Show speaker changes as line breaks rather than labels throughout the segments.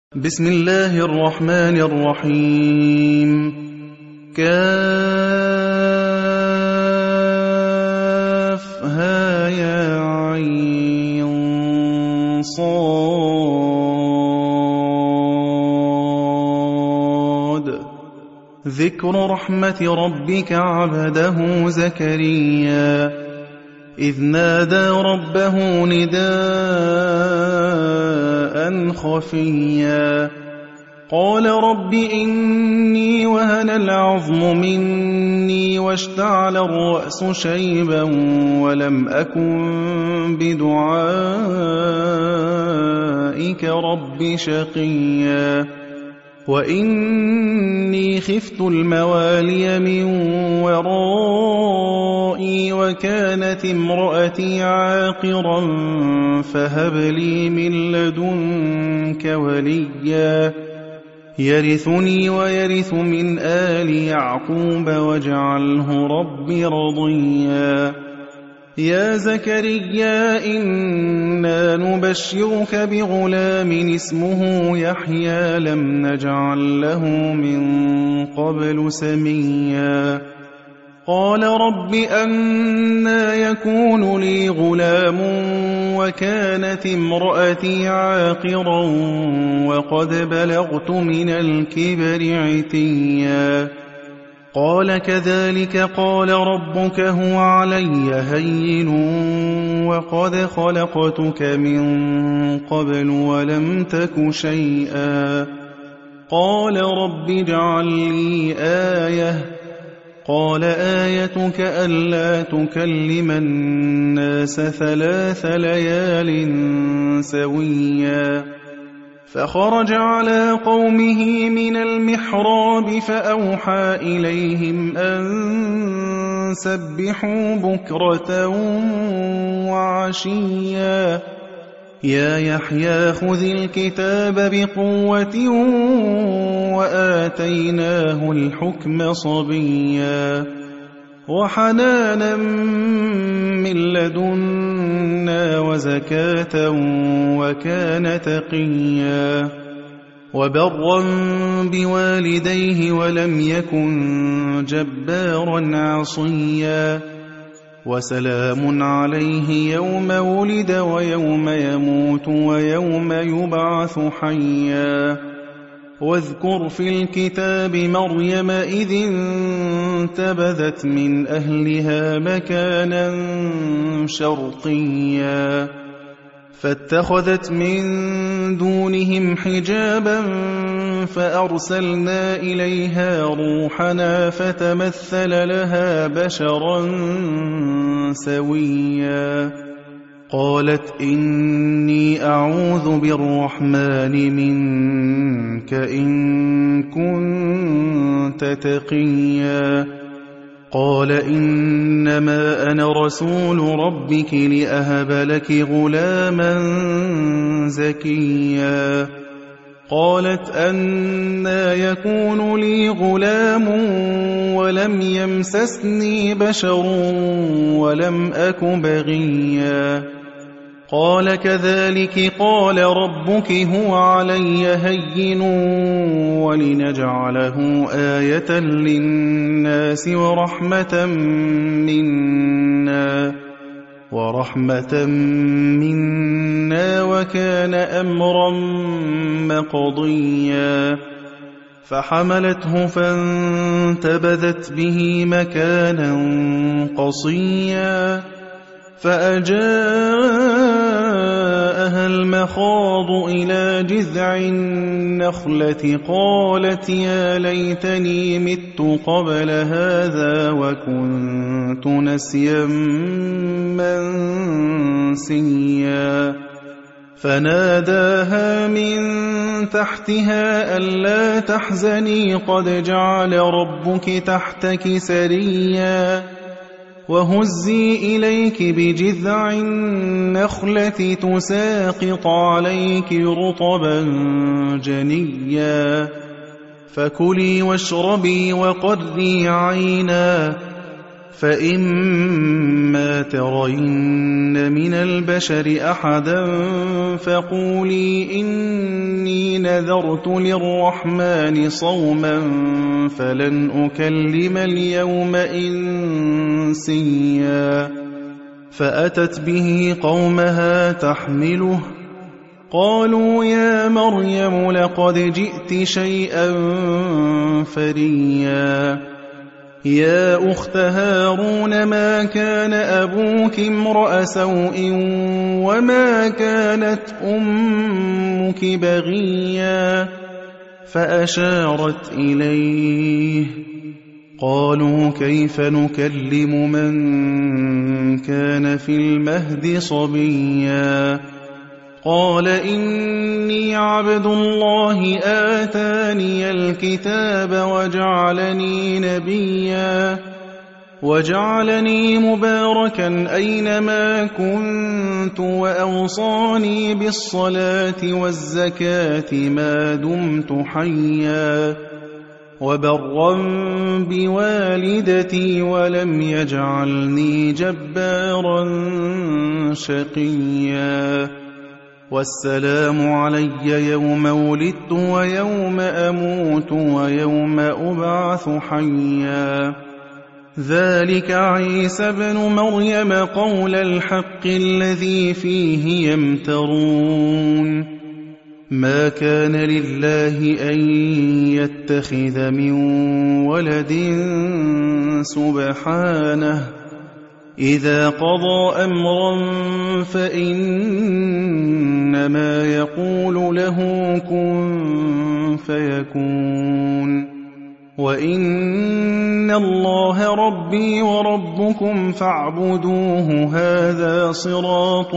بسم الله الرحمن الرحيم كافها يا عين صاد ذكر رحمة ربك عبده زكريا إذ نادى ربه نداء خفيا قال رب إني وهن العظم مني واشتعل الرأس شيبا ولم أكن بدعائك رب شقيا وإني خفت الموالي من ورائي وكانت امرأتي عاقرا فهب لي من لدنك وليا يرثني ويرث من آل يعقوب واجعله رب رضيا يا زكريا إنا نبشرك بغلام اسمه يحيى لم نجعل له من قبل سميا قال رب أنى يكون لي غلام وكانت امرأتي عاقرا وقد بلغت من الكبر عتيا قال كذلك قال ربك هو علي هين وقد خلقتك من قبل ولم تك شيئا قال رب اجعل لي آية قال آيتك ألا تكلم الناس 3 ليال سويا فخرج على قومه من المحراب فأوحى إليهم أن سبحوا بكرة وعشيا يا يحيى خذ الكتاب بقوة وآتيناه الحكم صبيا وحنانا من لدنا وزكاة وكان تقيا وبرا بوالديه ولم يكن جبارا عصيا وسلام عليه يوم ولد ويوم يموت ويوم يبعث حيا واذكر في الكتاب مريم إذ انتبذت من أهلها مكانا شرقيا فاتخذت من دونهم حجابا فأرسلنا إليها روحنا فتمثل لها بشرا سويا قالت إني أعوذ بالرحمن منك إن كنت تقيا قال إنما أنا رسول ربك لأهب لك غلاما زكيا قالت أنى يكون لي غلام ولم يمسسني بشر ولم أك بغيا قال كذلك قال ربك هو علي هين ولنجعله آية للناس ورحمة منا وكان أمرا مقضيا فحملته فانتبذت به مكانا قصيا فأجاءها المخاض إلى جذع النخلة قالت يا ليتني مت قبل هذا وكنت نسيا منسيا فناداها من تحتها ألا تحزني قد جعل ربك تحتك سريا وهزي إليك بجذع النخلة تساقط عليك رطبا جنيا فكلي واشربي وقري عينا فإما ترين من البشر أحدا فقولي إني إني نذرت للرحمن صوما فلن أكلم اليوم إنسيا فأتت به قومها تحمله قالوا يا مريم لقد جئت شيئا فريا يا أخت هارون ما كان أبوك امرأ سوء وما كانت أمك بغيا فأشارت إليه قالوا كيف نكلم من كان في المهد صبيا قال إني عبد الله آتاني الكتاب وجعلني نبيا وجعلني مباركا أينما كنت وأوصاني بالصلاة والزكاة ما دمت حيا وبرا بوالدتي ولم يجعلني جبارا شقيا والسلام علي يوم ولدت ويوم أموت ويوم أبعث حيا ذلك عيسى ابن مريم قول الحق الذي فيه يمترون ما كان لله أن يتخذ من ولد سبحانه إذا قضى أمرا فإنما يقول له كن فيكون وإن الله ربي وربكم فاعبدوه هذا صراط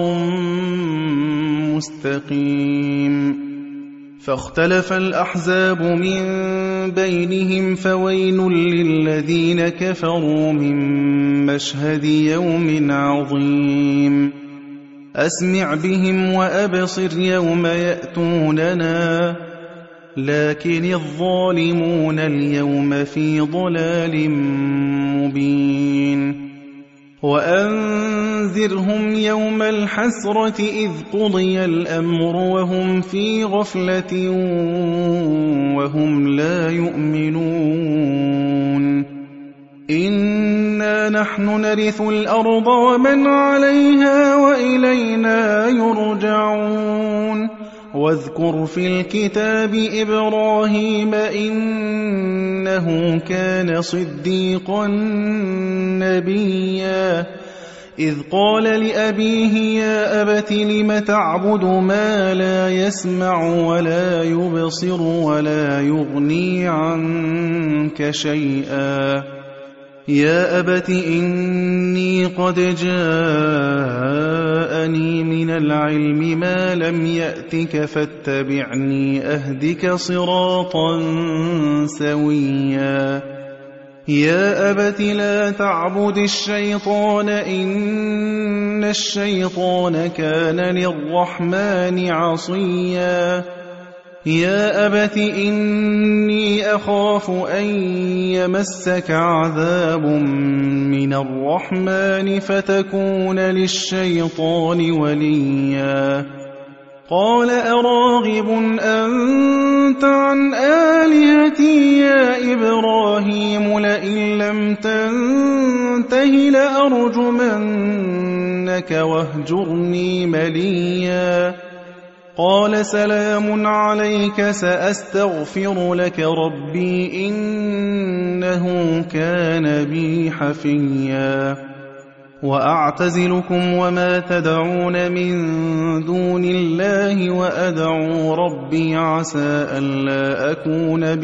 مستقيم فاختلف الأحزاب من بينهم فويل للذين كفروا من مشهد يوم عظيم أسمع بهم وأبصر يوم يأتوننا لكن الظالمون اليوم في ضلال مبين وأنذرهم يوم الحسرة إذ قضي الأمر وهم في غفلة وهم لا يؤمنون إنا نحن نرث الأرض ومن عليها وإلينا يرجعون واذكر في الكتاب إبراهيم إنه كان صديقا نبيا إذ قال لأبيه يا أبت لم تعبد ما لا يسمع ولا يبصر ولا يغني عنك شيئا يا أبت إني قد جاءني من العلم ما لم يأتك فاتبعني أهدك صراطا سويا يا أبت لا تعبد الشيطان إن الشيطان كان للرحمن عصيا يا أبت إني أخاف أن يمسك عذاب من الرحمن فتكون للشيطان وليا قال أراغب أنت عن آلهتي يا إبراهيم لئن لم تنته لأرجمنك واهجرني مليا قال سلام عليك سأستغفر لك ربي إنه كان بي حفيا وأعتزلكم وما تدعون من دون الله وأدعو ربي عسى ألا أكون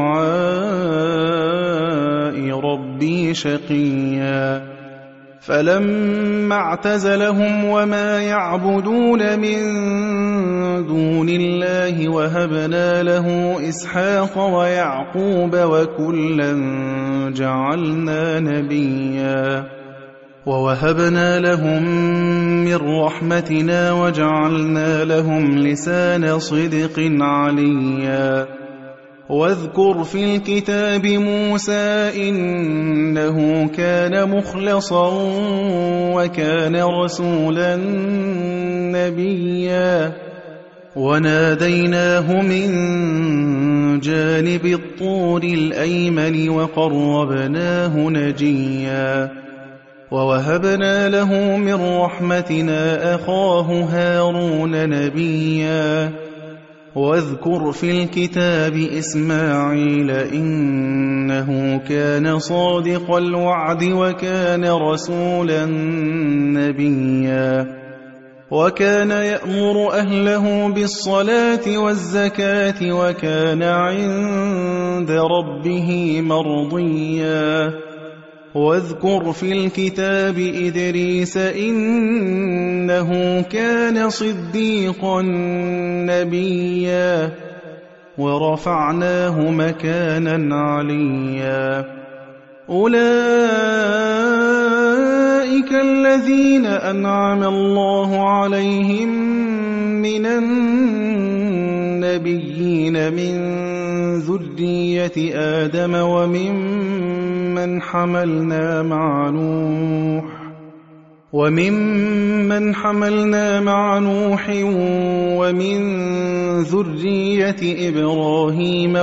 بدعاء ربي شقيا فلما اعتزلهم وما يعبدون من دون الله وهبنا له إسحاق ويعقوب وكلا جعلنا نبيا ووهبنا لهم من رحمتنا وجعلنا لهم لسان صدق عليا واذكر في الكتاب موسى إنه كان مخلصا وكان رسولا نبيا وناديناه من جانب الطور الأيمن وقربناه نجيا ووهبنا له من رحمتنا أخاه هارون نبيا واذكر في الكتاب إسماعيل إنه كان صادق الوعد وكان رسولا نبيا وكان يأمر أهله بالصلاة والزكاة وكان عند ربه مرضيا واذكر في الكتاب إدريس إنه كان صديقا نبيا ورفعناه مكانا عليا أولئك الذين أنعم الله عليهم من النبيين من ذرية آدم وممن حملنا مع نوح ومن ذرية إبراهيم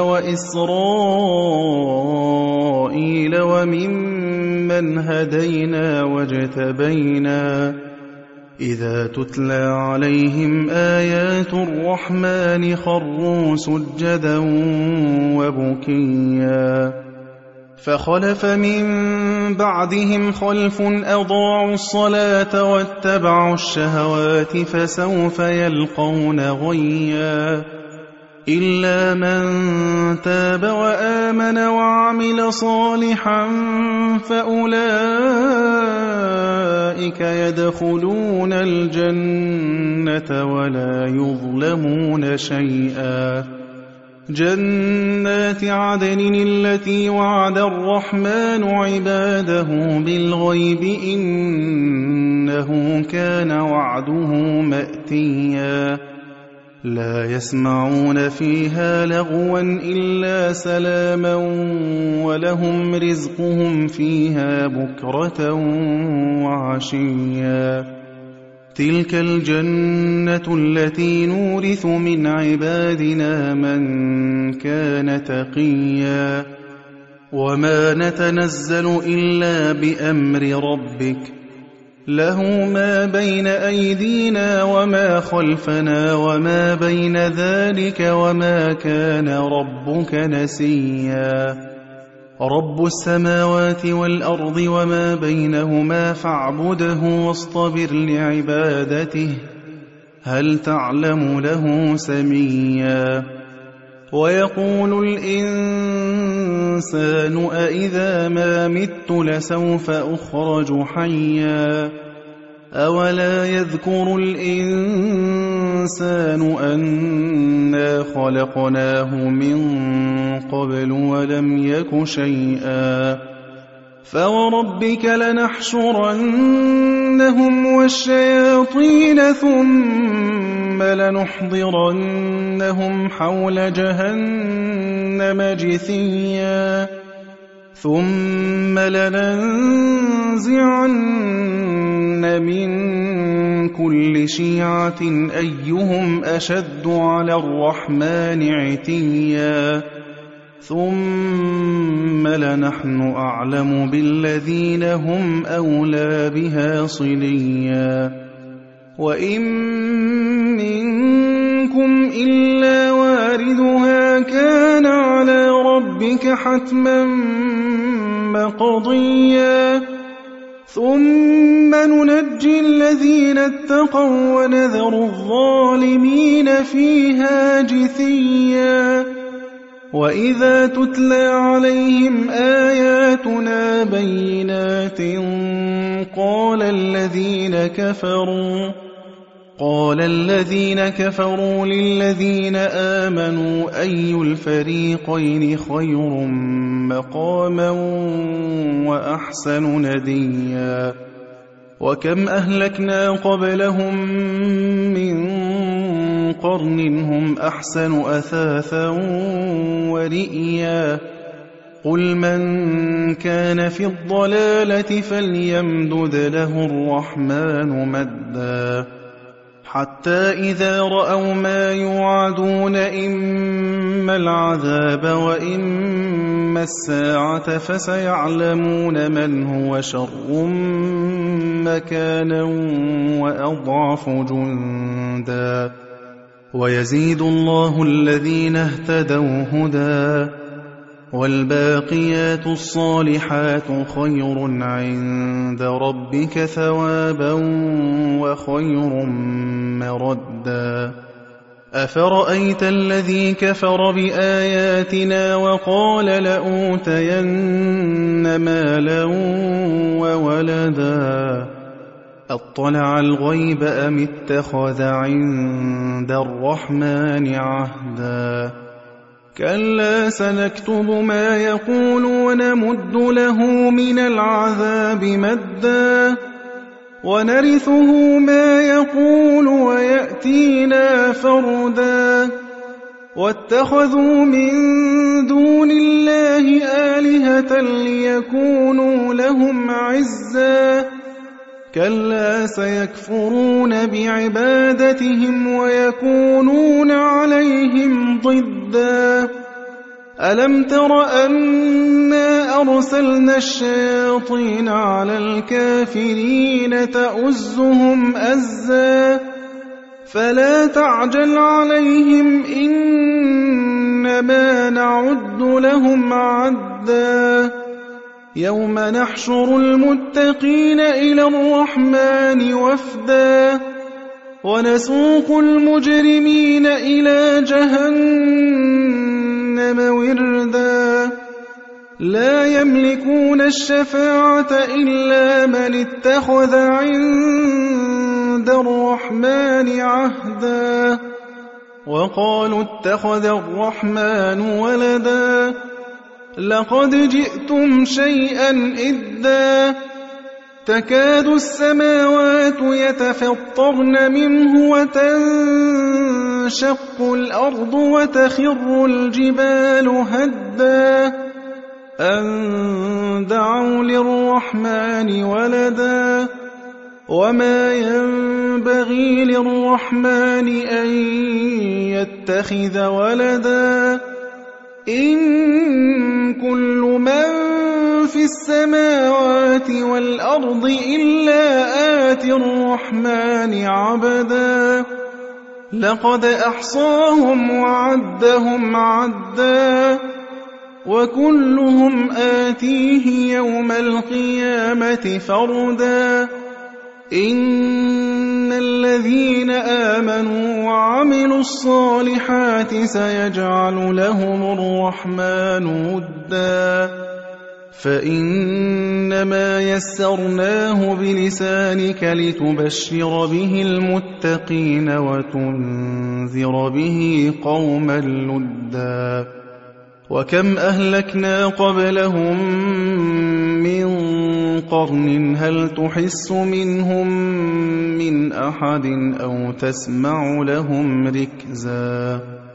وإسرائيل وممن هدينا واجتبينا إذا تتلى عليهم آيات الرحمن خروا سجدا وبكيا فخلف من بعدهم خلف أضاعوا الصلاة واتبعوا الشهوات فسوف يلقون غيا إلا من تاب وآمن وعمل صالحا فأولئك يدخلون الجنة ولا يظلمون شيئا جنات عدن التي وعد الرحمن عباده بالغيب إنه كان وعده مأتيا لا يسمعون فيها لغوا إلا سلاما ولهم رزقهم فيها بكرة وعشيا تلك الجنة التي نورث من عبادنا من كان تقيا وما نتنزل إلا بأمر ربك له ما بين أيدينا وما خلفنا وما بين ذلك وما كان ربك نسيا رب السماوات والأرض وما بينهما فاعبده واصطبر لعبادته هل تعلم له سميا ويقول الإنسان أإذا ما مت لسوف أخرج حيا أولا يذكر الإنسان أنا خلقناه من قبل ولم يك شيئا فوربك لنحشرنهم والشياطين ثم لنحضرنهم حول جهنم جثيا ثم لننزعن من كل شيعة أيهم أشد على الرحمن عتيا ثم لنحن أعلم بالذين هم أولى بها صليا وإن منكم إلا واردها كان على ربك حتما مقضيا ثم ننجي الذين اتقوا ونذر الظالمين فيها جثيا وإذا تتلى عليهم آياتنا بينات قال الذين كفروا للذين آمنوا أي الفريقين خير مقاما وأحسن نديا وكم أهلكنا قبلهم من قرن هم أحسن أثاثا ورئيا قل من كان في الضلالة فليمدد له الرحمن مدا حتى إذا رأوا ما يوعدون إما العذاب وإما الساعة فسيعلمون من هو شر مكانا وأضعف جندا ويزيد الله الذين اهتدوا هدى والباقيات الصالحات خير عند ربك ثوابا وخير مردا أفرأيت الذي كفر بآياتنا وقال لأوتين مالا وولدا أطلع الغيب أم اتخذ عند الرحمن عهدا كلا سنكتب ما يقول ونمد له من العذاب مدا ونرثه ما يقول ويأتينا فردا واتخذوا من دون الله آلهة ليكونوا لهم عزا كلا سيكفرون بعبادتهم ويكونون عليهم ضدا ألم تر أنا أرسلنا الشياطين على الكافرين تؤزهم أزا فلا تعجل عليهم إنما نعد لهم عدا يوم نحشر المتقين إلى الرحمن وفدا ونسوق المجرمين إلى جهنم وردا لا يملكون الشفاعة إلا من اتخذ عند الرحمن عهدا وقالوا اتخذ الرحمن ولدا لقد جئتم شيئا إدا تكاد السماوات يتفطرن منه وتنشق الأرض وتخر الجبال هدا أن دعوا للرحمن ولدا وما ينبغي للرحمن أن يتخذ ولدا إن كل من في السماوات والأرض إلا آتي الرحمن عبدا لقد أحصاهم وعدهم عدا وكلهم آتيه يوم القيامة فردا إن الذين آمنوا وعملوا الصالحات سيجعل لهم الرحمن ودا فإنما يسرناه بلسانك لتبشر به المتقين وتنذر به قوما لدا وكم أهلكنا قبلهم من قرن هل تحس منهم من أحد أو تسمع لهم ركزا